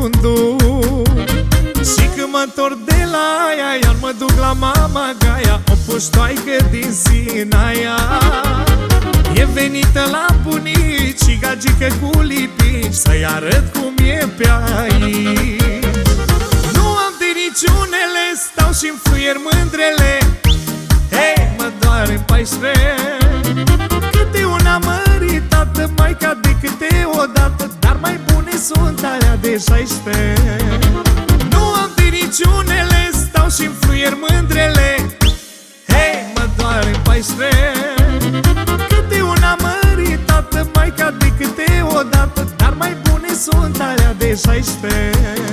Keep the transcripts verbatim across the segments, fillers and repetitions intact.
fundul. Și când mă întorc de la aia, iar mă duc la mama Gaia, o puștoaică din Sinaia. E venită la bunici și gagică cu lipici, să-i arăt cum e pe aici. Nu am de niciunele, stau și-mi fluier mândrele. Hei, mă doare în paisprezece. Câte una măritată, mai cad de câte odată, dar mai bune sunt alea de șaisprezece. Nu am de niciunele, stau și-mi fluier mândrele. Hei, mă doare în paisprezece. Câte una măritată, mai cad de câte odată, dar mai bune sunt alea de șaisprezece.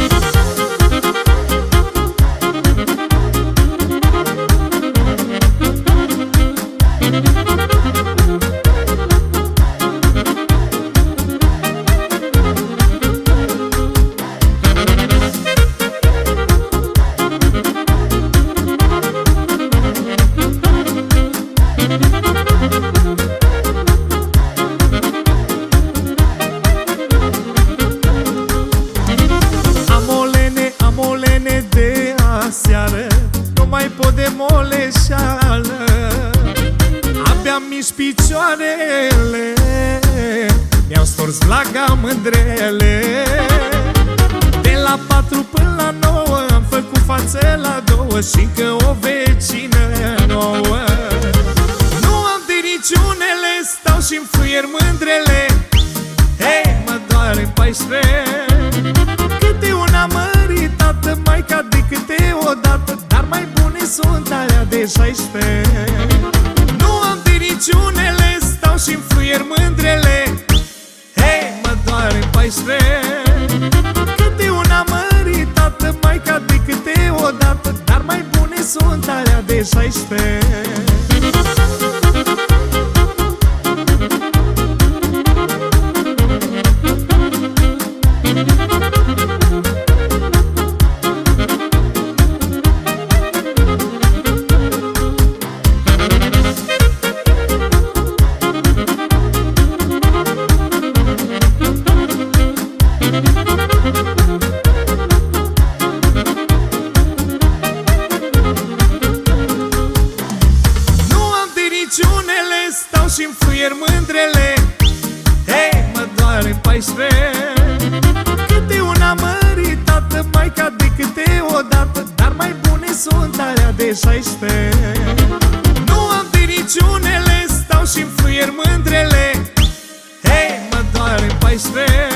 Seară, nu mai pot de moleșeală, abia mici picioarele mi-au stors vlaga mândrele. De la patru până la nouă am făcut față la două și încă o vecină nouă. Nu am de niciunele, stau și-mi fluier mândrele. Hei, mă doare în paisprezece. Câte una măritată, mai cad de câte odată, dar mai bune sunt alea de șaisprezece. Nu am de niciunele, stau și-mi fluier mândrele. Hei, mă doare în paisprezece. Câte una măritată, mai cad de câte odată, dar mai bune sunt alea de șaisprezece. Stau și-mi fluier mândrele. Hei, mă doare în paisprezece. Câte una măritată, mai cad de câte odată, dar mai bune sunt alea de șaisprezece. Nu am de niciunele, stau și-mi fluier mândrele. Hei, mă doare în paisprezece.